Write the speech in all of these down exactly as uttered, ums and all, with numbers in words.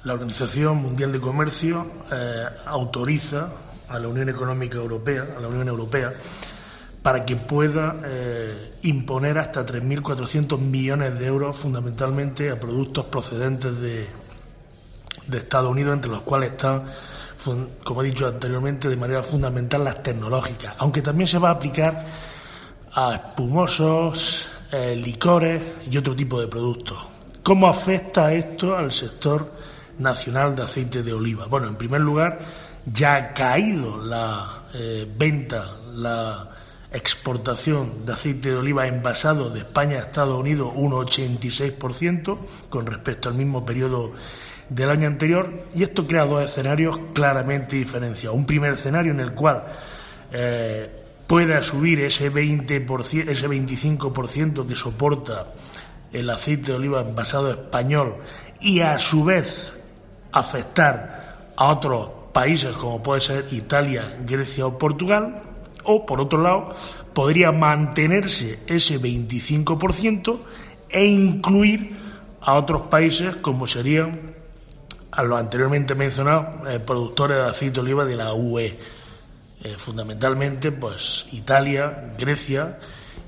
la Organización Mundial de Comercio eh, autoriza a la Unión Económica Europea, a la Unión Europea, para que pueda eh, imponer hasta tres mil cuatrocientos millones de euros, fundamentalmente a productos procedentes de, de Estados Unidos, entre los cuales están, como he dicho anteriormente, de manera fundamental las tecnológicas, aunque también se va a aplicar a espumosos, eh, licores y otro tipo de productos. ¿Cómo afecta esto al sector nacional de aceite de oliva? Bueno, en primer lugar, ya ha caído la eh, venta, la exportación de aceite de oliva envasado de España a Estados Unidos un ochenta y seis por ciento con respecto al mismo periodo del año anterior, y esto crea dos escenarios claramente diferenciados. Un primer escenario en el cual eh, pueda subir ese veinte por ciento, ese veinticinco por ciento que soporta el aceite de oliva envasado español y a su vez afectar a otros países como puede ser Italia, Grecia o Portugal. O, por otro lado, podría mantenerse ese veinticinco por ciento e incluir a otros países como serían a los anteriormente mencionados eh, productores de aceite de oliva de la U E, eh, fundamentalmente pues Italia, Grecia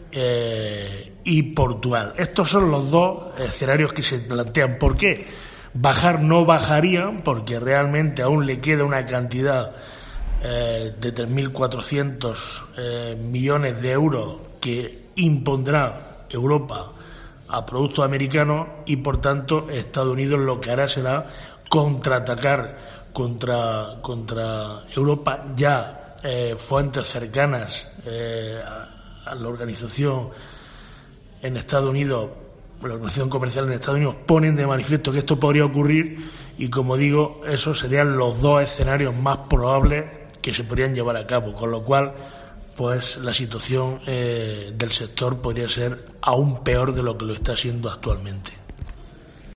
eh, y Portugal. Estos son los dos escenarios que se plantean. ¿Por qué? Bajar no bajarían, porque realmente aún le queda una cantidad Eh, de tres mil cuatrocientos eh, millones de euros que impondrá Europa a productos americanos, y por tanto Estados Unidos lo que hará será contraatacar contra, contra Europa. Ya eh, fuentes cercanas eh, a, a la organización en Estados Unidos, la Organización Comercial en Estados Unidos, ponen de manifiesto que esto podría ocurrir, y como digo, esos serían los dos escenarios más probables que se podrían llevar a cabo, con lo cual pues la situación eh, del sector podría ser aún peor de lo que lo está siendo actualmente.